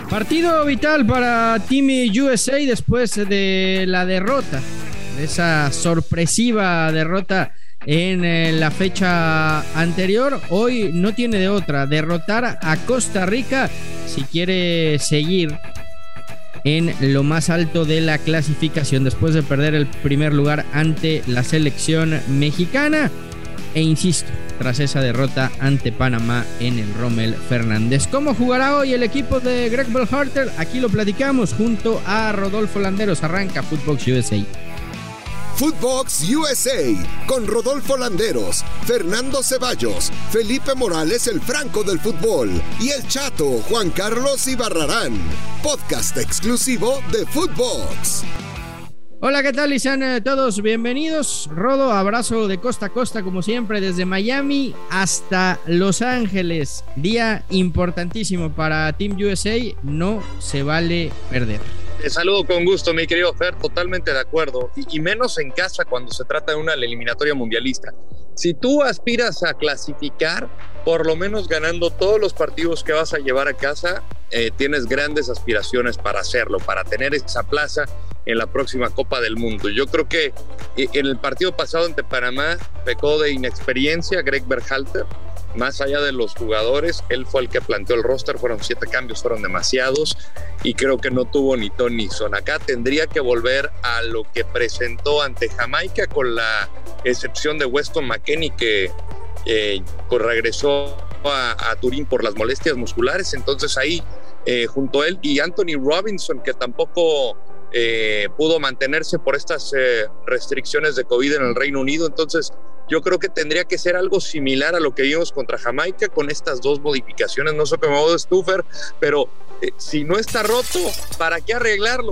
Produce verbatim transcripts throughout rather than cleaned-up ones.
Partido vital para Team U S A después de la derrota, de esa sorpresiva derrota en eh, la fecha anterior. Hoy no tiene de otra, derrotar a Costa Rica si quiere seguir en lo más alto de la clasificación después de perder el primer lugar ante la selección mexicana. E insisto, tras esa derrota ante Panamá en el Rommel Fernández. ¿Cómo jugará hoy el equipo de Greg Berhalter? Aquí lo platicamos junto a Rodolfo Landeros. Arranca Footbox U S A. Footbox U S A con Rodolfo Landeros, Fernando Ceballos, Felipe Morales, el Franco del fútbol, y el Chato Juan Carlos Ibarrarán. Podcast exclusivo de Footbox. Hola, ¿qué tal? Y sean eh, todos bienvenidos. Rodo, abrazo de costa a costa como siempre desde Miami hasta Los Ángeles. Día importantísimo para Team U S A, no se vale perder. Te saludo con gusto, mi querido Fer, totalmente de acuerdo, y, y menos en casa cuando se trata de una eliminatoria mundialista. Si tú aspiras a clasificar, por lo menos ganando todos los partidos que vas a llevar a casa, eh, tienes grandes aspiraciones para hacerlo, para tener esa plaza en la próxima Copa del Mundo. Yo creo que eh, en el partido pasado ante Panamá pecó de inexperiencia Greg Berhalter. Más allá de los jugadores, él fue el que planteó el roster, fueron siete cambios, fueron demasiados y creo que no tuvo ni ton ni son. Acá tendría que volver a lo que presentó ante Jamaica, con la excepción de Weston McKennie, que eh, pues regresó a, a Turín por las molestias musculares. Entonces ahí eh, junto a él y Anthony Robinson, que tampoco eh, pudo mantenerse por estas eh, restricciones de COVID en el Reino Unido. Entonces yo creo que tendría que ser algo similar a lo que vimos contra Jamaica, con estas dos modificaciones. No sé cómo modo Stuffer, pero eh, si no está roto, ¿para qué arreglarlo?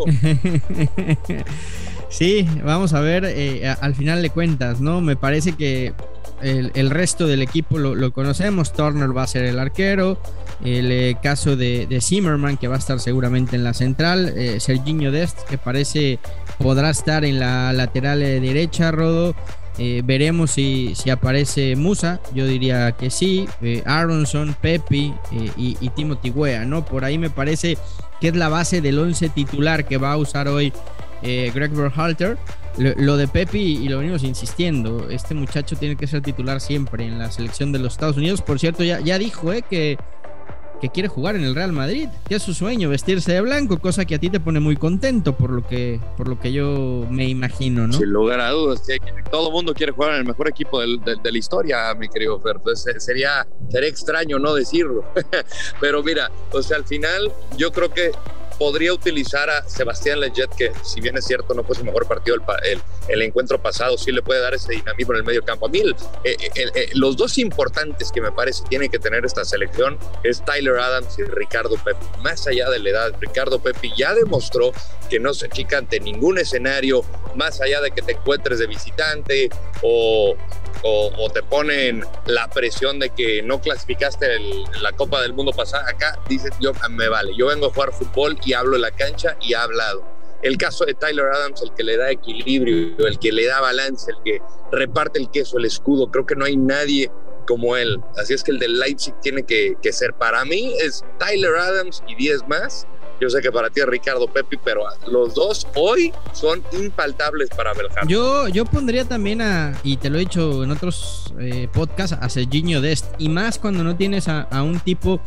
Sí, vamos a ver, eh, al final de cuentas, ¿no? Me parece que el, el resto del equipo lo, lo conocemos. Turner va a ser el arquero. El eh, caso de, de Zimmerman, que va a estar seguramente en la central. Eh, Serginho Dest, que parece podrá estar en la lateral eh, derecha, Rodo. Eh, veremos si, si aparece Musa, yo diría que sí, eh, Aronson, Pepi eh, y, y Timothy Weah, ¿no? Por ahí me parece que es la base del once titular que va a usar hoy eh, Greg Berhalter. Lo, lo de Pepi, y lo venimos insistiendo, este muchacho tiene que ser titular siempre en la selección de los Estados Unidos. Por cierto, ya, ya dijo eh, que que quiere jugar en el Real Madrid, que es su sueño vestirse de blanco, cosa que a ti te pone muy contento por lo que, por lo que yo me imagino, ¿no? Sin lugar a dudas, que todo el mundo quiere jugar en el mejor equipo de, de, de la historia, mi querido Fer. Entonces sería, sería extraño no decirlo. Pero mira, o sea, al final yo creo que podría utilizar a Sebastián Lletget, que si bien es cierto no fue su mejor partido el, el, el encuentro pasado, sí le puede dar ese dinamismo en el medio campo. A mí el, el, el, el, los dos importantes que me parece tiene que tener esta selección es Tyler Adams y Ricardo Pepi. Más allá de la edad, Ricardo Pepi ya demostró que no se chica ante ningún escenario, más allá de que te encuentres de visitante o O, o te ponen la presión de que no clasificaste el, la Copa del Mundo pasada. Acá dices, yo me vale, yo vengo a jugar fútbol y hablo en la cancha y he hablado. El caso de Tyler Adams, el que le da equilibrio, el que le da balance, el que reparte el queso, el escudo, creo que no hay nadie como él. Así es que el del Leipzig tiene que, que ser, para mí es Tyler Adams y diez más. Yo sé que para ti es Ricardo Pepi, pero los dos hoy son infaltables para Berhalter. Yo, yo pondría también a, y te lo he dicho en otros eh, podcasts, a Serginho Dest, y más cuando no tienes a, a un tipo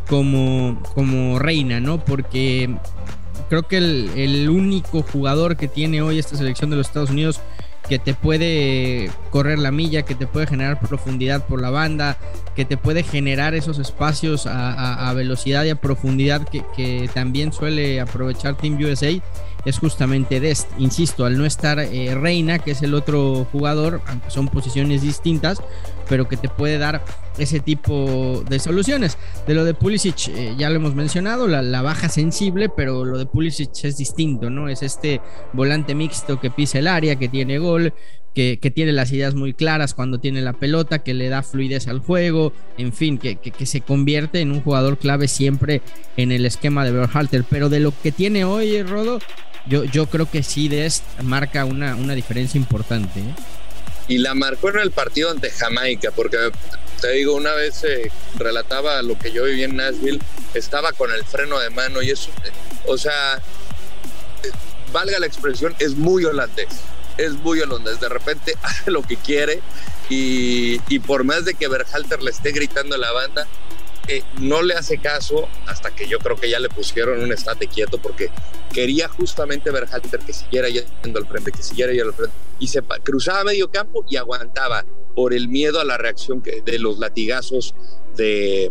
como, como Reina, ¿no? Porque creo que el, el único jugador que tiene hoy esta selección de los Estados Unidos que te puede correr la milla, que te puede generar profundidad por la banda, que te puede generar esos espacios a, a, a velocidad y a profundidad que, que también suele aprovechar Team U S A, es justamente Dest. Insisto, al no estar eh, Reina, que es el otro jugador, aunque son posiciones distintas, pero que te puede dar ese tipo de soluciones. De lo de Pulisic, eh, ya lo hemos mencionado, la, la baja sensible, pero lo de Pulisic es distinto, ¿no? Es este volante mixto que pisa el área, que tiene gol, que, que tiene las ideas muy claras cuando tiene la pelota, que le da fluidez al juego, en fin, que, que, que se convierte en un jugador clave siempre en el esquema de Berhalter. Pero de lo que tiene hoy, Rodo, yo, yo creo que sí Dest marca una, una diferencia importante, ¿eh? Y la marcó en el partido ante Jamaica, porque Te digo, una vez eh, relataba lo que yo viví en Nashville, estaba con el freno de mano y eso, eh, o sea, eh, valga la expresión, es muy holandés, es muy holandés, de repente hace lo que quiere y, y por más de que Berhalter le esté gritando a la banda, eh, no le hace caso hasta que yo creo que ya le pusieron un estate quieto porque quería justamente Berhalter que siguiera yendo al frente, que siguiera yendo al frente y se cruzaba medio campo y aguantaba por el miedo a la reacción que, de los latigazos de,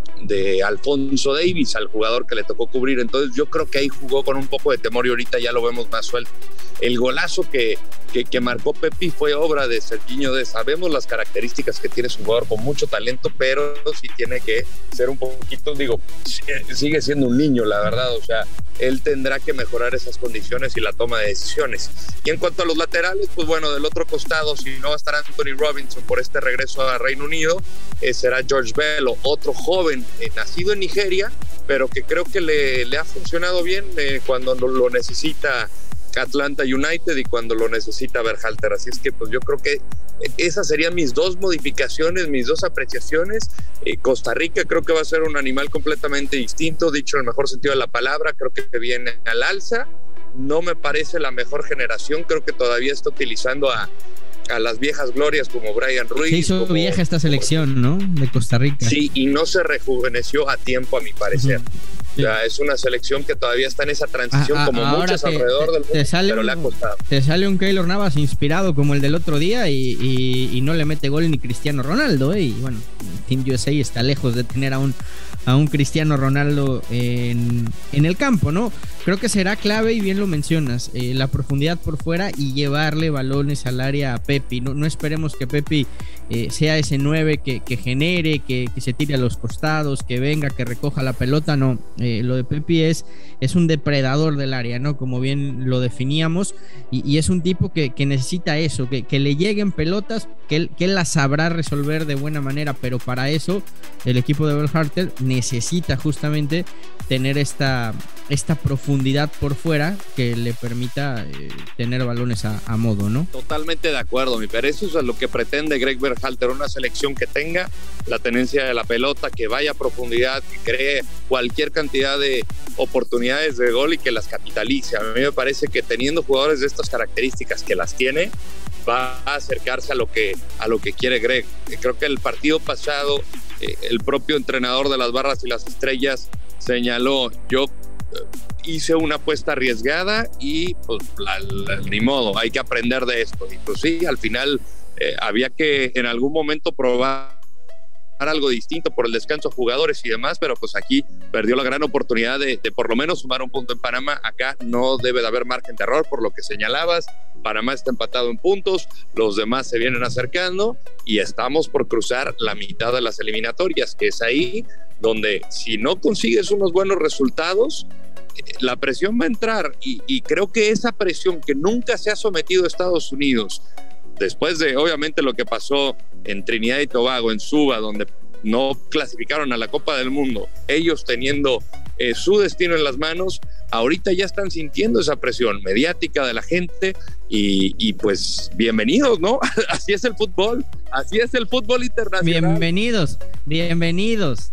de Alphonso Davies, al jugador que le tocó cubrir. Entonces yo creo que ahí jugó con un poco de temor y ahorita ya lo vemos más suelto. El golazo que, que, que marcó Pepi fue obra de Serginho Dest. Sabemos las características que tiene, es un jugador con mucho talento, pero sí tiene que ser un poquito, digo, sigue siendo un niño, la verdad. O sea, él tendrá que mejorar esas condiciones y la toma de decisiones. Y en cuanto a los laterales, pues bueno, del otro costado, si no va a estar Anthony Robinson por este regreso a Reino Unido, eh, será George Bello, otro joven eh, nacido en Nigeria, pero que creo que le, le ha funcionado bien eh, cuando lo necesita Atlanta United y cuando lo necesita Berhalter. Así es que pues yo creo que esas serían mis dos modificaciones, mis dos apreciaciones. eh, Costa Rica creo que va a ser un animal completamente distinto, dicho en el mejor sentido de la palabra. Creo que viene al alza, no me parece la mejor generación, creo que todavía está utilizando a, a las viejas glorias como Brian Ruiz. Se hizo como, vieja esta selección, ¿no? De Costa Rica. Sí, y no se rejuveneció a tiempo, a mi parecer. Uh-huh. Sí. O sea, es una selección que todavía está en esa transición, a, a, como muchas te, alrededor te, del mundo, te sale pero un, le ha costado. Te sale un Keylor Navas inspirado como el del otro día y, y, y no le mete gol ni Cristiano Ronaldo, ¿eh? Y bueno, Team U S A está lejos de tener a un, a un Cristiano Ronaldo en, en el campo, ¿no? Creo que será clave, y bien lo mencionas, eh, la profundidad por fuera y llevarle balones al área a Pepi. No, no esperemos que Pepi eh, sea ese nueve que, que genere, que, que se tire a los costados, que venga, que recoja la pelota, no. Eh, lo de Pepi es, es un depredador del área, ¿no? Como bien lo definíamos, y, y es un tipo que, que necesita eso, que, que le lleguen pelotas, que él, que él las sabrá resolver de buena manera, pero para eso el equipo de Berhalter necesita justamente tener esta, esta profundidad por fuera que le permita eh, tener balones a, a modo, ¿no? Totalmente de acuerdo, mi pero eso es lo que pretende Greg Berhalter, una selección que tenga la tenencia de la pelota, que vaya a profundidad, que cree cualquier cantidad de oportunidades de gol y que las capitalice. A mí me parece que teniendo jugadores de estas características, que las tiene, va a acercarse a lo que, a lo que quiere Greg. Creo que el partido pasado, eh, el propio entrenador de las Barras y las Estrellas señaló, yo eh, hice una apuesta arriesgada y pues la, la, ni modo, hay que aprender de esto. Y pues sí, al final eh, había que en algún momento probar algo distinto por el descanso de jugadores y demás, pero pues aquí perdió la gran oportunidad de, de por lo menos sumar un punto en Panamá. Acá no debe de haber margen de error por lo que señalabas. Panamá está empatado en puntos, los demás se vienen acercando y estamos por cruzar la mitad de las eliminatorias, que es ahí donde si no consigues unos buenos resultados, la presión va a entrar, y, y creo que esa presión que nunca se ha sometido a Estados Unidos, después de obviamente lo que pasó en Trinidad y Tobago, en Suba, donde no clasificaron a la Copa del Mundo, ellos teniendo eh, su destino en las manos, ahorita ya están sintiendo esa presión mediática de la gente y, y pues bienvenidos, ¿no? Así es el fútbol, así es el fútbol internacional. Bienvenidos, bienvenidos.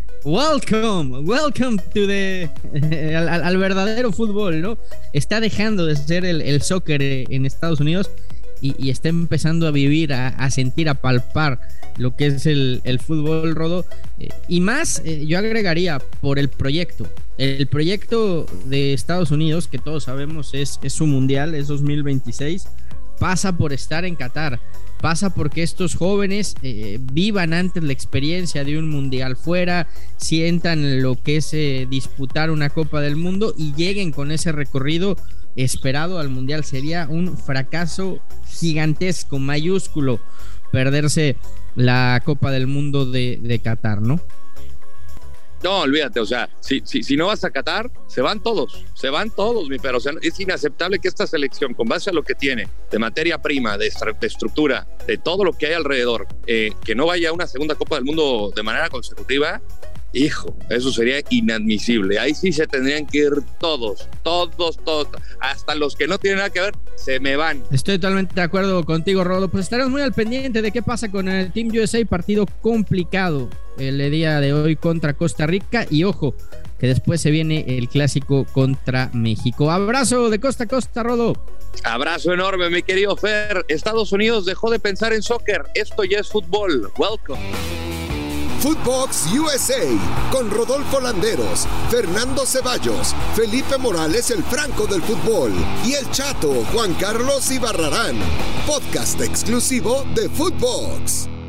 Welcome, welcome to the eh, al, al verdadero fútbol, ¿no? Está dejando de ser el, el soccer en Estados Unidos y, y está empezando a vivir, a, a sentir, a palpar lo que es el, el fútbol, Rodo. Eh, y más, eh, yo agregaría por el proyecto. El proyecto de Estados Unidos, que todos sabemos es, es su mundial, es dos mil veintiséis, pasa por estar en Qatar. Pasa porque estos jóvenes eh, vivan antes la experiencia de un mundial fuera, sientan lo que es eh, disputar una Copa del Mundo y lleguen con ese recorrido esperado al mundial. Sería un fracaso gigantesco, mayúsculo, perderse la Copa del Mundo de, de Qatar, ¿no? No, olvídate, o sea, si, si, si no vas a Qatar, se van todos, se van todos, mi pero, o sea, es inaceptable que esta selección, con base a lo que tiene de materia prima, de, de estructura, de todo lo que hay alrededor, eh, que no vaya a una segunda Copa del Mundo de manera consecutiva. Hijo, eso sería inadmisible. Ahí sí se tendrían que ir todos, todos, todos, hasta los que no tienen nada que ver, se me van. Estoy totalmente de acuerdo contigo, Rodo. Pues estaremos muy al pendiente de qué pasa con el Team U S A, partido complicado el día de hoy contra Costa Rica. Y ojo, que después se viene el clásico contra México. Abrazo de costa a costa, Rodo. Abrazo enorme, mi querido Fer. Estados Unidos dejó de pensar en soccer. Esto ya es fútbol. Welcome. Footbox U S A con Rodolfo Landeros, Fernando Ceballos, Felipe Morales, el Franco del fútbol, y el Chato Juan Carlos Ibarrarán. Podcast exclusivo de Footbox.